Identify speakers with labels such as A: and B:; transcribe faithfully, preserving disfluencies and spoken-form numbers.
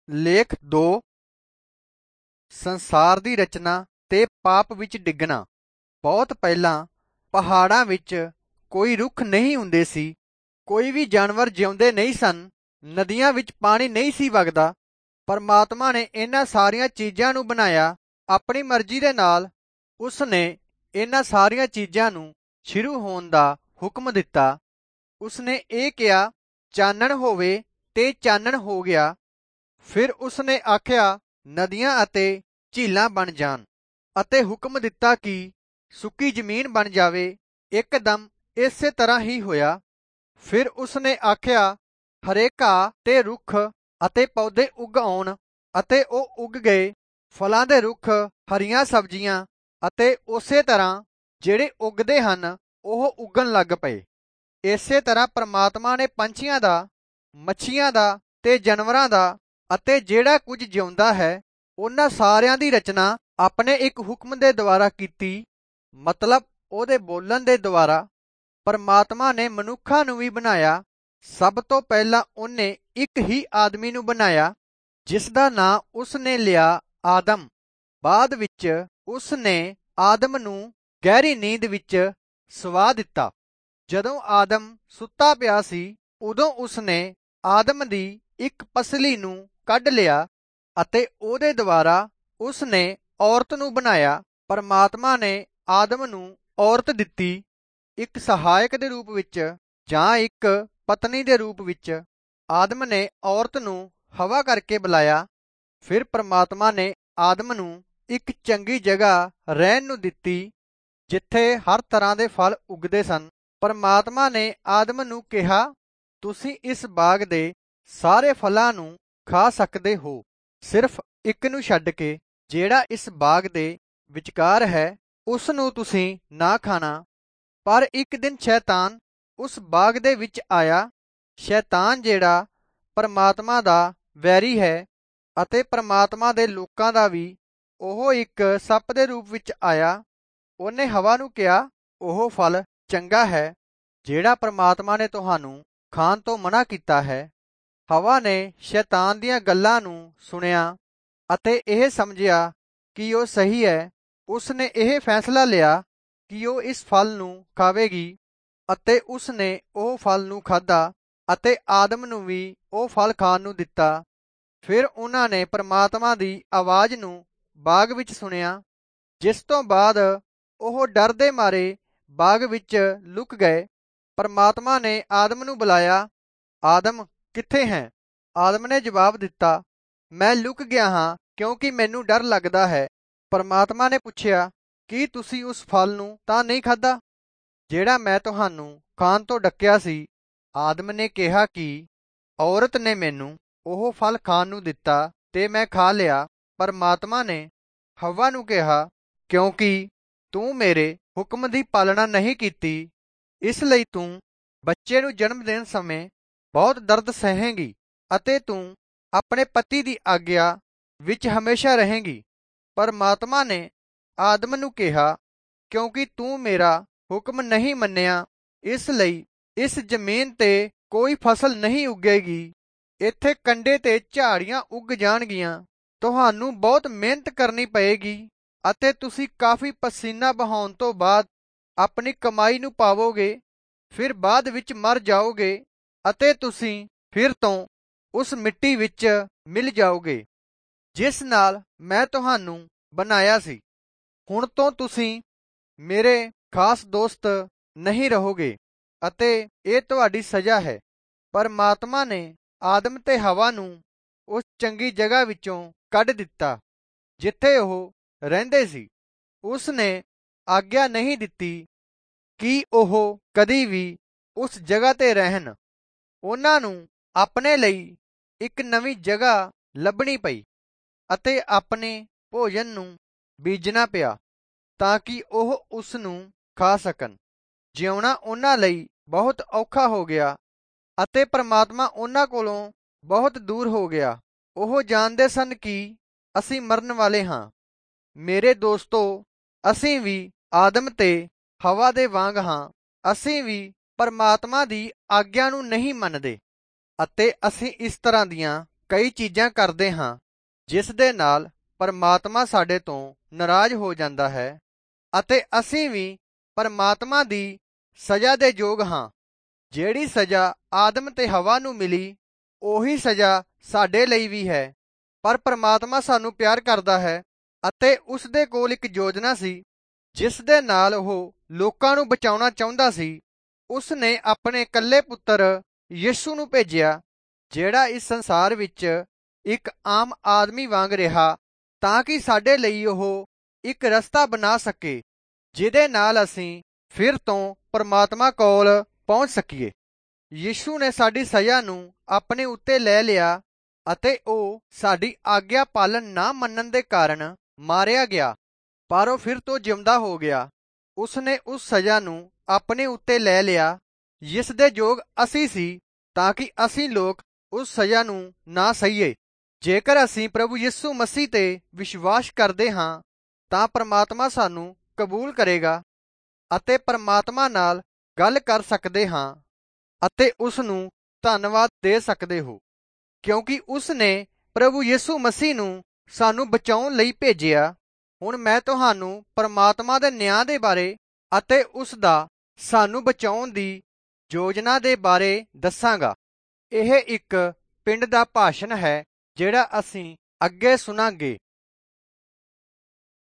A: ਲੇਖ ਦੋ। ਸੰਸਾਰ ਦੀ ਰਚਨਾ ਤੇ ਪਾਪ ਵਿੱਚ ਡਿੱਗਣਾ। ਬਹੁਤ ਪਹਿਲਾਂ ਪਹਾੜਾਂ ਵਿੱਚ ਕੋਈ ਰੁੱਖ ਨਹੀਂ ਹੁੰਦੇ ਸੀ, ਕੋਈ ਵੀ ਜਾਨਵਰ ਜਿਉਂਦੇ ਨਹੀਂ ਸਨ, ਨਦੀਆਂ ਵਿੱਚ ਪਾਣੀ ਨਹੀਂ ਸੀ ਵਗਦਾ। ਪਰਮਾਤਮਾ ਨੇ ਇਹਨਾਂ ਸਾਰੀਆਂ ਚੀਜ਼ਾਂ ਨੂੰ ਬਣਾਇਆ ਆਪਣੀ ਮਰਜ਼ੀ ਦੇ ਨਾਲ। ਉਸ ਨੇ ਇਹਨਾਂ ਸਾਰੀਆਂ ਚੀਜ਼ਾਂ ਨੂੰ ਸ਼ੁਰੂ ਹੋਣ ਦਾ ਹੁਕਮ ਦਿੱਤਾ। ਉਸ ਨੇ ਇਹ ਕਿਹਾ, ਚਾਨਣ ਹੋਵੇ, ਤੇ ਚਾਨਣ ਹੋ ਗਿਆ। ਫਿਰ ਉਸ ਨੇ ਆਖਿਆ, ਨਦੀਆਂ ਅਤੇ ਝੀਲਾਂ ਬਣ ਜਾਣ, ਅਤੇ ਹੁਕਮ ਦਿੱਤਾ ਕਿ ਸੁੱਕੀ ਜ਼ਮੀਨ ਬਣ ਜਾਵੇ। ਇੱਕਦਮ ਇਸੇ ਤਰ੍ਹਾਂ ਹੀ ਹੋਇਆ। ਫਿਰ ਉਸ ਨੇ ਆਖਿਆ, ਹਰੇ ਘਾਹ ਤੇ ਰੁੱਖ ਅਤੇ ਪੌਦੇ ਉੱਗ ਆਉਣ, ਅਤੇ ਉਹ ਉੱਗ ਗਏ। ਫਲਾਂ ਦੇ ਰੁੱਖ, ਹਰੀਆਂ ਸਬਜ਼ੀਆਂ ਅਤੇ ਉਸੇ ਤਰ੍ਹਾਂ ਜਿਹੜੇ ਉੱਗਦੇ ਹਨ ਉਹ ਉੱਗਣ ਲੱਗ ਪਏ। ਇਸੇ ਤਰ੍ਹਾਂ ਪਰਮਾਤਮਾ ਨੇ ਪੰਛੀਆਂ ਦਾ, ਮੱਛੀਆਂ ਦਾ ਤੇ ਜਾਨਵਰਾਂ ਦਾ ਅਤੇ ਜਿਹੜਾ ਕੁਝ ਜਿਉਂਦਾ ਹੈ ਉਹਨਾਂ ਸਾਰਿਆਂ ਦੀ ਰਚਨਾ ਆਪਣੇ ਇੱਕ ਹੁਕਮ ਦੇ ਦੁਆਰਾ ਕੀਤੀ, ਮਤਲਬ ਉਹਦੇ ਬੋਲਣ ਦੇ ਦੁਆਰਾ। ਪਰਮਾਤਮਾ ਨੇ ਮਨੁੱਖਾਂ ਨੂੰ ਵੀ ਬਣਾਇਆ। ਸਭ ਤੋਂ ਪਹਿਲਾਂ ਉਹਨੇ ਇੱਕ ਹੀ ਆਦਮੀ ਨੂੰ ਬਣਾਇਆ, ਜਿਸ ਦਾ ਨਾਂ ਉਸ ਨੇ ਲਿਆ ਆਦਮ। ਬਾਅਦ ਵਿੱਚ ਉਸ ਨੇ ਆਦਮ ਨੂੰ ਗਹਿਰੀ ਨੀਂਦ ਵਿੱਚ ਸੁਲਾ ਦਿੱਤਾ। ਜਦੋਂ ਆਦਮ ਸੁੱਤਾ ਪਿਆ ਸੀ, ਉਦੋਂ ਉਸ ਨੇ ਆਦਮ ਦੀ ਇੱਕ ਪਸਲੀ ਨੂੰ ਕੱਢ ਲਿਆ ਅਤੇ ਉਹਦੇ ਦੁਆਰਾ ਉਸ ਨੇ ਔਰਤ ਨੂੰ ਬਣਾਇਆ। ਪਰਮਾਤਮਾ ਨੇ ਆਦਮ ਨੂੰ ਔਰਤ ਦਿੱਤੀ, ਇੱਕ ਸਹਾਇਕ ਦੇ ਰੂਪ ਵਿੱਚ ਜਾਂ ਇੱਕ ਪਤਨੀ ਦੇ ਰੂਪ ਵਿੱਚ। ਆਦਮ ਨੇ ਔਰਤ ਨੂੰ ਹਵਾ ਕਰਕੇ ਬੁਲਾਇਆ। ਫਿਰ ਪਰਮਾਤਮਾ ਨੇ ਆਦਮ ਨੂੰ ਇੱਕ ਚੰਗੀ ਜਗ੍ਹਾ ਰਹਿਣ ਨੂੰ ਦਿੱਤੀ, ਜਿੱਥੇ ਹਰ ਤਰ੍ਹਾਂ ਦੇ ਫਲ ਉੱਗਦੇ ਸਨ। ਪਰਮਾਤਮਾ ਨੇ ਆਦਮ ਨੂੰ ਕਿਹਾ, ਤੁਸੀਂ ਇਸ ਬਾਗ ਦੇ ਸਾਰੇ ਫਲਾਂ ਨੂੰ ਖਾ ਸਕਦੇ ਹੋ, ਸਿਰਫ ਇੱਕ ਨੂੰ ਛੱਡ ਕੇ, ਜਿਹੜਾ ਇਸ ਬਾਗ ਦੇ ਵਿਚਕਾਰ ਹੈ, ਉਸ ਨੂੰ ਤੁਸੀਂ ਨਾ ਖਾਣਾ। ਪਰ ਇੱਕ ਦਿਨ ਸ਼ੈਤਾਨ ਉਸ ਬਾਗ ਦੇ ਵਿੱਚ ਆਇਆ। ਸ਼ੈਤਾਨ ਜਿਹੜਾ ਪਰਮਾਤਮਾ ਦਾ ਵੈਰੀ ਹੈ ਅਤੇ ਪਰਮਾਤਮਾ ਦੇ ਲੋਕਾਂ ਦਾ ਵੀ, ਉਹ ਇੱਕ ਸੱਪ ਦੇ ਰੂਪ ਵਿੱਚ ਆਇਆ। ਉਹਨੇ ਹਵਾ ਨੂੰ ਕਿਹਾ, ਉਹ ਫਲ ਚੰਗਾ ਹੈ ਜਿਹੜਾ ਪਰਮਾਤਮਾ ਨੇ ਤੁਹਾਨੂੰ ਖਾਣ ਤੋਂ ਮਨਾ ਕੀਤਾ ਹੈ। ਹਵਾ ਨੇ ਸ਼ੈਤਾਨ ਦੀਆਂ ਗੱਲਾਂ ਨੂੰ ਸੁਣਿਆ ਅਤੇ ਇਹ ਸਮਝਿਆ ਕਿ ਉਹ ਸਹੀ ਹੈ। ਉਸ ਨੇ ਇਹ ਫੈਸਲਾ ਲਿਆ ਕਿ ਉਹ ਇਸ ਫਲ ਨੂੰ ਖਾਵੇਗੀ, ਅਤੇ ਉਸ ਨੇ ਉਹ ਫਲ ਨੂੰ ਖਾਧਾ ਅਤੇ ਆਦਮ ਨੂੰ ਵੀ ਉਹ ਫਲ ਖਾਣ ਨੂੰ ਦਿੱਤਾ। ਫਿਰ ਉਹਨਾਂ ਨੇ ਪਰਮਾਤਮਾ ਦੀ ਆਵਾਜ਼ ਨੂੰ ਬਾਗ ਵਿੱਚ ਸੁਣਿਆ, ਜਿਸ ਤੋਂ ਬਾਅਦ ਉਹ ਡਰ ਦੇ ਮਾਰੇ ਬਾਗ ਵਿੱਚ ਲੁਕ ਗਏ। ਪਰਮਾਤਮਾ ਨੇ ਆਦਮ ਨੂੰ ਬੁਲਾਇਆ, ਆਦਮ ਕਿੱਥੇ ਹੈ? ਆਦਮ ਨੇ ਜਵਾਬ ਦਿੱਤਾ, ਮੈਂ ਲੁਕ ਗਿਆ ਹਾਂ ਕਿਉਂਕਿ ਮੈਨੂੰ ਡਰ ਲੱਗਦਾ ਹੈ। ਪਰਮਾਤਮਾ ਨੇ ਪੁੱਛਿਆ, ਕੀ ਤੁਸੀਂ ਉਸ ਫਲ ਨੂੰ ਤਾਂ ਨਹੀਂ ਖਾਧਾ ਜਿਹੜਾ ਮੈਂ ਤੁਹਾਨੂੰ ਖਾਣ ਤੋਂ ਡੱਕਿਆ ਸੀ? ਆਦਮ ਨੇ ਕਿਹਾ ਕਿ ਔਰਤ ਨੇ ਮੈਨੂੰ ਉਹ ਫਲ ਖਾਣ ਨੂੰ ਦਿੱਤਾ ਤੇ ਮੈਂ ਖਾ ਲਿਆ। ਪਰਮਾਤਮਾ ਨੇ ਹਵਾ ਨੂੰ ਕਿਹਾ, ਕਿਉਂਕਿ ਤੂੰ ਮੇਰੇ ਹੁਕਮ ਦੀ ਪਾਲਣਾ ਨਹੀਂ ਕੀਤੀ, ਇਸ ਲਈ ਤੂੰ ਬੱਚੇ ਨੂੰ ਜਨਮ ਦੇਣ ਸਮੇਂ ਬਹੁਤ ਦਰਦ ਸਹੇਂਗੀ ਅਤੇ ਤੂੰ ਆਪਣੇ ਪਤੀ ਦੀ ਆਗਿਆ ਵਿੱਚ ਹਮੇਸ਼ਾ ਰਹੇਂਗੀ। ਪਰਮਾਤਮਾ ਨੇ ਆਦਮ ਨੂੰ ਕਿਹਾ, ਕਿਉਂਕਿ ਤੂੰ ਮੇਰਾ ਹੁਕਮ ਨਹੀਂ ਮੰਨਿਆ, ਇਸ ਲਈ ਇਸ ਜ਼ਮੀਨ ਤੇ ਕੋਈ ਫਸਲ ਨਹੀਂ ਉੱਗੇਗੀ। ਇੱਥੇ ਕੰਡੇ ਤੇ ਝਾੜੀਆਂ ਉੱਗ ਜਾਣਗੀਆਂ। ਤੁਹਾਨੂੰ ਬਹੁਤ ਮਿਹਨਤ ਕਰਨੀ ਪਏਗੀ ਅਤੇ ਤੁਸੀਂ ਕਾਫੀ ਪਸੀਨਾ ਬਹਾਉਣ ਤੋਂ ਬਾਅਦ ਆਪਣੀ ਕਮਾਈ ਨੂੰ ਪਾਵੋਗੇ। ਫਿਰ ਬਾਅਦ ਵਿੱਚ ਮਰ ਜਾਓਗੇ ਅਤੇ ਤੁਸੀਂ ਫਿਰ ਤੋਂ ਉਸ ਮਿੱਟੀ ਵਿੱਚ ਮਿਲ ਜਾਓਗੇ ਜਿਸ ਨਾਲ ਮੈਂ ਤੁਹਾਨੂੰ ਬਣਾਇਆ ਸੀ। ਹੁਣ ਤੋਂ ਤੁਸੀਂ ਮੇਰੇ ਖਾਸ ਦੋਸਤ ਨਹੀਂ ਰਹੋਗੇ ਅਤੇ ਇਹ ਤੁਹਾਡੀ ਸਜ਼ਾ ਹੈ। ਪਰਮਾਤਮਾ ਨੇ ਆਦਮ ਤੇ ਹਵਾ ਨੂੰ ਉਸ ਚੰਗੀ ਜਗ੍ਹਾ ਵਿੱਚੋਂ ਕੱਢ ਦਿੱਤਾ ਜਿੱਥੇ ਉਹ ਰਹਿੰਦੇ ਸੀ। ਉਸ ਨੇ ਆਗਿਆ ਨਹੀਂ ਦਿੱਤੀ ਕਿ ਉਹ ਕਦੀ ਵੀ ਉਸ ਜਗ੍ਹਾ ਤੇ ਰਹਿਣ। ਉਹਨਾਂ ਨੂੰ ਆਪਣੇ ਲਈ ਇੱਕ ਨਵੀਂ ਜਗ੍ਹਾ ਲੱਭਣੀ ਪਈ ਅਤੇ ਆਪਣੇ ਭੋਜਨ ਨੂੰ ਬੀਜਣਾ ਪਿਆ ਤਾਂ ਕਿ ਉਹ ਉਸ ਨੂੰ ਖਾ ਸਕਣ। ਜਿਉਣਾ ਉਹਨਾਂ ਲਈ ਬਹੁਤ ਔਖਾ ਹੋ ਗਿਆ ਅਤੇ ਪਰਮਾਤਮਾ ਉਹਨਾਂ ਕੋਲੋਂ ਬਹੁਤ ਦੂਰ ਹੋ ਗਿਆ। ਉਹ ਜਾਣਦੇ ਸਨ ਕਿ ਅਸੀਂ ਮਰਨ ਵਾਲੇ ਹਾਂ। ਮੇਰੇ ਦੋਸਤੋ, ਅਸੀਂ ਵੀ ਆਦਮ ਤੇ ਹਵਾ ਦੇ ਵਾਂਗ ਹਾਂ। ਅਸੀਂ ਵੀ ਪਰਮਾਤਮਾ ਦੀ ਆਗਿਆ ਨੂੰ ਨਹੀਂ ਮੰਨਦੇ ਅਤੇ ਅਸੀਂ ਇਸ ਤਰ੍ਹਾਂ ਦੀਆਂ ਕਈ ਚੀਜ਼ਾਂ ਕਰਦੇ ਹਾਂ ਜਿਸ ਦੇ ਨਾਲ ਪਰਮਾਤਮਾ ਸਾਡੇ ਤੋਂ ਨਾਰਾਜ਼ ਹੋ ਜਾਂਦਾ ਹੈ ਅਤੇ ਅਸੀਂ ਵੀ ਪਰਮਾਤਮਾ ਦੀ ਸਜ਼ਾ ਦੇ ਯੋਗ ਹਾਂ। ਜਿਹੜੀ ਸਜ਼ਾ ਆਦਮ ਤੇ ਹਵਾ ਨੂੰ ਮਿਲੀ, ਉਹੀ ਸਜ਼ਾ ਸਾਡੇ ਲਈ ਵੀ ਹੈ। ਪਰ ਪਰਮਾਤਮਾ ਸਾਨੂੰ ਪਿਆਰ ਕਰਦਾ ਹੈ ਅਤੇ ਉਸ ਦੇ ਕੋਲ ਇੱਕ ਯੋਜਨਾ ਸੀ ਜਿਸ ਦੇ ਨਾਲ ਉਹ ਲੋਕਾਂ ਨੂੰ ਬਚਾਉਣਾ ਚਾਹੁੰਦਾ ਸੀ। ਉਸ ਨੇ ਆਪਣੇ ਇਕੱਲੇ ਪੁੱਤਰ ਯਿਸੂ ਨੂੰ ਭੇਜਿਆ, ਜਿਹੜਾ ਇਸ ਸੰਸਾਰ ਵਿੱਚ ਇੱਕ ਆਮ ਆਦਮੀ ਵਾਂਗ ਰਿਹਾ, ਤਾਂ ਕਿ ਸਾਡੇ ਲਈ ਉਹ ਇੱਕ ਰਸਤਾ ਬਣਾ ਸਕੇ ਜਿਹਦੇ ਨਾਲ ਅਸੀਂ ਫਿਰ ਤੋਂ ਪਰਮਾਤਮਾ ਕੋਲ ਪਹੁੰਚ ਸਕੀਏ। ਯਿਸੂ ਨੇ ਸਾਡੀ ਸਜ਼ਾ ਨੂੰ ਆਪਣੇ ਉੱਤੇ ਲੈ ਲਿਆ ਅਤੇ ਉਹ ਸਾਡੀ ਆਗਿਆ ਪਾਲਣ ਨਾ ਮੰਨਣ ਦੇ ਕਾਰਨ ਮਾਰਿਆ ਗਿਆ, ਪਰ ਉਹ ਫਿਰ ਤੋਂ ਜਿਉਂਦਾ ਹੋ ਗਿਆ। ਉਸ ਨੇ ਉਸ ਸਜ਼ਾ ਨੂੰ ਆਪਣੇ ਉੱਤੇ ਲੈ ਲਿਆ ਜਿਸ ਦੇ ਯੋਗ ਅਸੀਂ ਸੀ, ਤਾਂ ਕਿ ਅਸੀਂ ਲੋਕ ਉਸ ਸਜ਼ਾ ਨੂੰ ਨਾ ਸਹੀਏ। ਜੇਕਰ ਅਸੀਂ ਪ੍ਰਭੂ ਯਿਸੂ ਮਸੀਹ ਤੇ ਵਿਸ਼ਵਾਸ ਕਰਦੇ ਹਾਂ ਤਾਂ ਪਰਮਾਤਮਾ ਸਾਨੂੰ ਕਬੂਲ ਕਰੇਗਾ ਅਤੇ ਪਰਮਾਤਮਾ ਨਾਲ ਗੱਲ ਕਰ ਸਕਦੇ ਹਾਂ ਅਤੇ ਉਸ ਨੂੰ ਧੰਨਵਾਦ ਦੇ ਸਕਦੇ ਹੋ, ਕਿਉਂਕਿ ਉਸ ਨੇ ਪ੍ਰਭੂ ਯਿਸੂ ਮਸੀਹ ਨੂੰ ਸਾਨੂੰ ਬਚਾਉਣ ਲਈ ਭੇਜਿਆ। ਹੁਣ ਮੈਂ ਤੁਹਾਨੂੰ ਪਰਮਾਤਮਾ ਦੇ ਨਿਆਂ ਦੇ ਬਾਰੇ ਅਤੇ ਉਸ ਦਾ ਸਾਨੂੰ ਬਚਾਉਣ ਦੀ ਯੋਜਨਾ ਦੇ ਬਾਰੇ ਦੱਸਾਂਗਾ। ਇਹ ਇੱਕ ਪਿੰਡ ਦਾ ਭਾਸ਼ਣ ਹੈ ਜਿਹੜਾ ਅਸੀਂ ਅੱਗੇ ਸੁਣਾਂਗੇ।